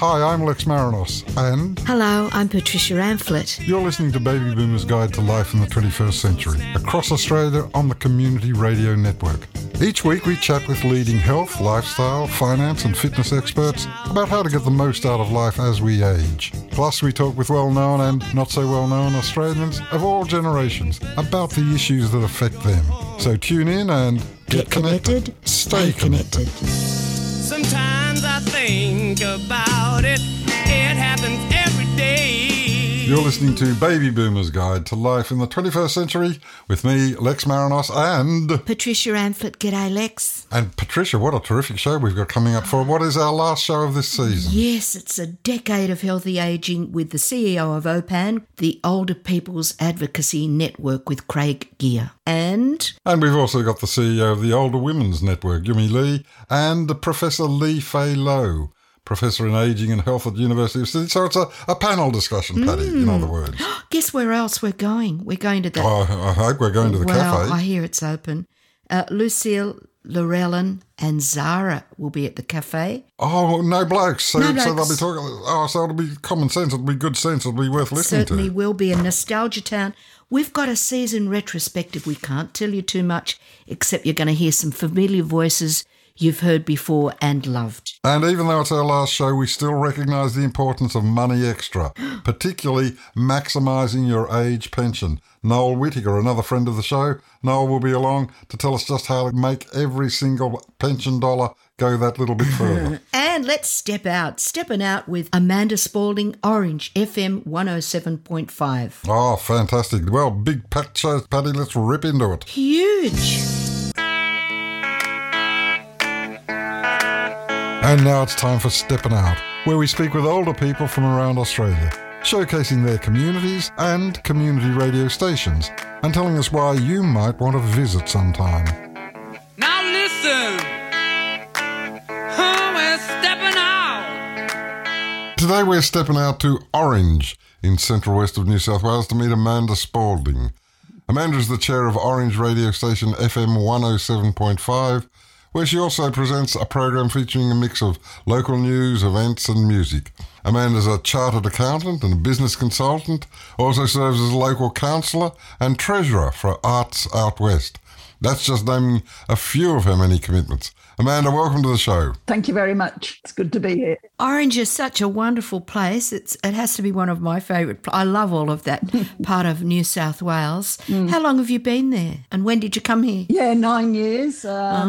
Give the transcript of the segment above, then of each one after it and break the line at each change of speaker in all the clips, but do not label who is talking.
Hi, I'm Lex Marinos, and...
Hello, I'm Patricia Amphlett.
You're listening to Baby Boomers Guide to Life in the 21st Century, across Australia on the Community Radio Network. Each week we chat with leading health, lifestyle, finance and fitness experts about how to get the most out of life as we age. Plus we talk with well-known and not so well-known Australians of all generations about the issues that affect them. So tune in and get connected. Stay connected.
Sometimes I think about it. It happens every day.
You're listening to Baby Boomers Guide to Life in the 21st Century with me, Lex Marinos, and...
Patricia Amphlett. G'day, Lex.
And Patricia, what a terrific show we've got coming up for what is our last show of this season.
Yes, it's a decade of healthy ageing with the CEO of OPAN, the Older People's Advocacy Network with Craig Gear. And
we've also got the CEO of the Older Women's Network, Yumi Lee, and Professor Lee Fei Low, Professor in Ageing and Health at the University of Sydney. So it's a panel discussion, Paddy, in other words.
Guess where else we're going? We're going to the...
Oh, I hope we're going to the cafe.
I hear it's open. Lucille, Laurellen and Zara will be at the cafe.
Oh, no blokes. So they'll be
blokes.
talking... Oh, so it'll be common sense, it'll be good sense, it'll be worth listening to.
Certainly will be a nostalgia town. We've got a season retrospective. We can't tell you too much, except you're going to hear some familiar voices you've heard before and loved.
And even though it's our last show, we still recognise the importance of money extra, particularly maximising your age pension. Noel Whittaker, another friend of the show, Noel will be along to tell us just how to make every single pension dollar go that little bit further.
And let's stepping out with Amanda Spalding, Orange FM 107.5.
Oh, fantastic. Well, big packed show, Paddy, let's rip into it.
Huge.
And now it's time for Stepping Out, where we speak with older people from around Australia, showcasing their communities and community radio stations, and telling us why you might want to visit sometime.
Now listen, we're stepping out.
Today we're stepping out to Orange in central west of New South Wales to meet Amanda Spalding. Amanda is the chair of Orange radio station FM 107.5, where she also presents a program featuring a mix of local news, events and music. Amanda's a chartered accountant and a business consultant, also serves as a local councillor and treasurer for Arts Out West. That's just naming a few of her many commitments. Amanda, welcome to the show.
Thank you very much. It's good to be here.
Orange is such a wonderful place. It has to be one of my favourite. I love all of that part of New South Wales. How long have you been there? And when did you come here?
Yeah, 9 years.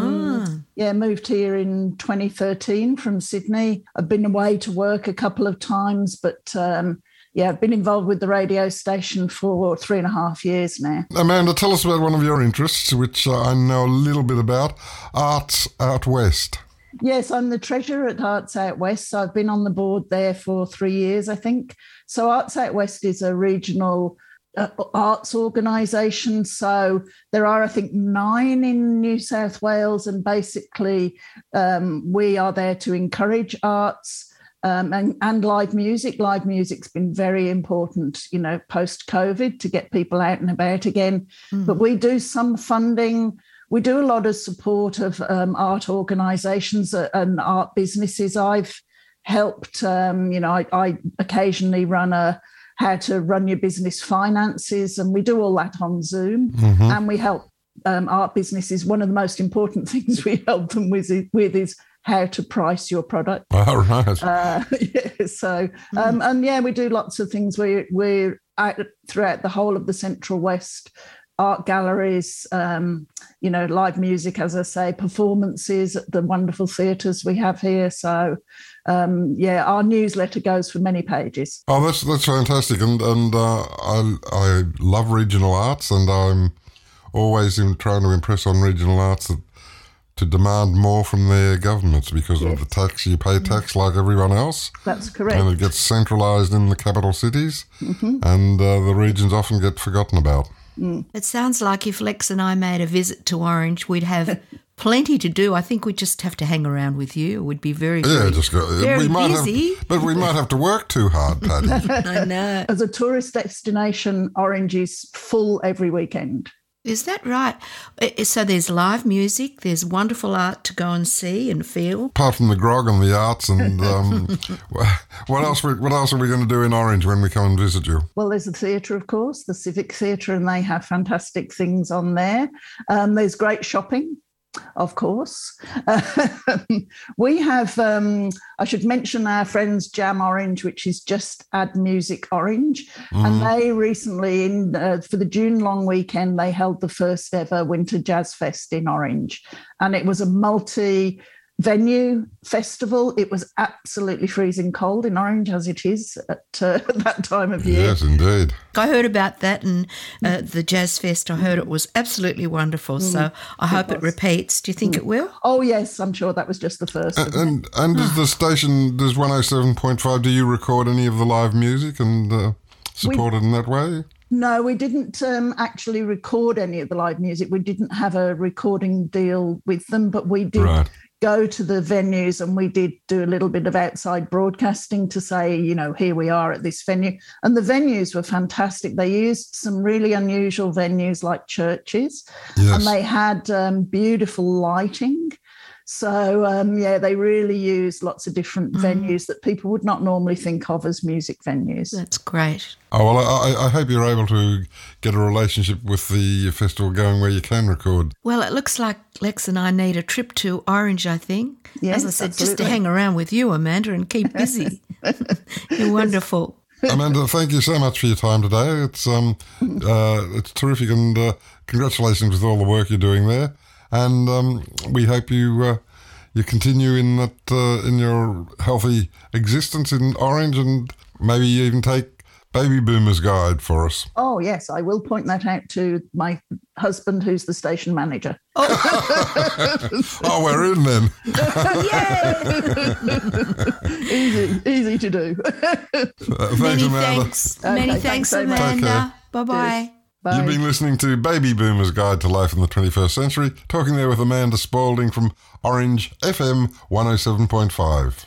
Moved here in 2013 from Sydney. I've been away to work a couple of times, but I've been involved with the radio station for 3.5 years now.
Amanda, tell us about one of your interests, which I know a little bit about, Arts Out West.
Yes, I'm the treasurer at Arts Out West. So I've been on the board there for 3 years, I think. So Arts Out West is a regional arts organisation. So there are, I think, 9 in New South Wales, and basically we are there to encourage arts and live music. Live music's been very important, post-COVID to get people out and about again. But we do some funding. We do a lot of support of art organisations and art businesses. I've helped, I occasionally run how to run your business finances, and we do all that on Zoom. And we help art businesses. One of the most important things we help them with is how to price your product.
Oh, right.
We do lots of things. We're out throughout the whole of the Central West, art galleries, live music, as I say, performances at the wonderful theatres we have here. So, our newsletter goes for many pages.
Oh, that's fantastic. And I love regional arts, and I'm always trying to impress on regional arts to demand more from their governments because of the tax. You pay tax like everyone else.
That's correct.
And it gets centralised in the capital cities, and the regions often get forgotten about.
It sounds like if Lex and I made a visit to Orange, we'd have plenty to do. I think we'd just have to hang around with you. It would be very busy.
But we might have to work too hard, Paddy.
I know.
As a tourist destination, Orange is full every weekend.
Is that right? So there's live music, there's wonderful art to go and see and feel.
Apart from the grog and the arts, and what else are we going to do in Orange when we come and visit you?
Well, there's the theatre, of course, the Civic Theatre, and they have fantastic things on there. There's great shopping, of course. We have, I should mention our friends Jam Orange, which is just Add Music Orange. And they recently, for the June long weekend, they held the first ever Winter Jazz Fest in Orange. And it was a multi-venue festival. It was absolutely freezing cold in Orange, as it is at that time of year.
Yes, indeed.
I heard about that, and the Jazz Fest, I heard it was absolutely wonderful. So I hope it repeats. Do you think it will?
Oh, yes, I'm sure that was just the first.
And does the station, does 107.5, do you record any of the live music and support it in that way?
No, we didn't actually record any of the live music. We didn't have a recording deal with them, but we did go to the venues and we did do a little bit of outside broadcasting to say, you know, here we are at this venue. And the venues were fantastic. They used some really unusual venues like churches, and they had beautiful lighting. So, they really used lots of different venues that people would not normally think of as music venues.
That's great.
Oh, well, I hope you're able to get a relationship with the festival going where you can record.
Well, it looks like Lex and I need a trip to Orange, I think.
Yes,
as I said,
absolutely.
just to hang around with you, Amanda, and keep busy. You're wonderful.
Amanda, thank you so much for your time today. It's terrific, and congratulations with all the work you're doing there. And we hope you continue in that in your healthy existence in Orange, and maybe even take Baby Boomers Guide for us.
Oh, yes, I will point that out to my husband, who's the station manager.
Oh, we're in then.
Easy to do.
Thanks,
Many
Amanda.
thanks. Many thanks,
so much.
Take care.
Amanda. Bye-bye.
Bye.
You've been listening to Baby Boomers Guide to Life in the 21st Century, talking there with Amanda Spaulding from Orange FM 107.5.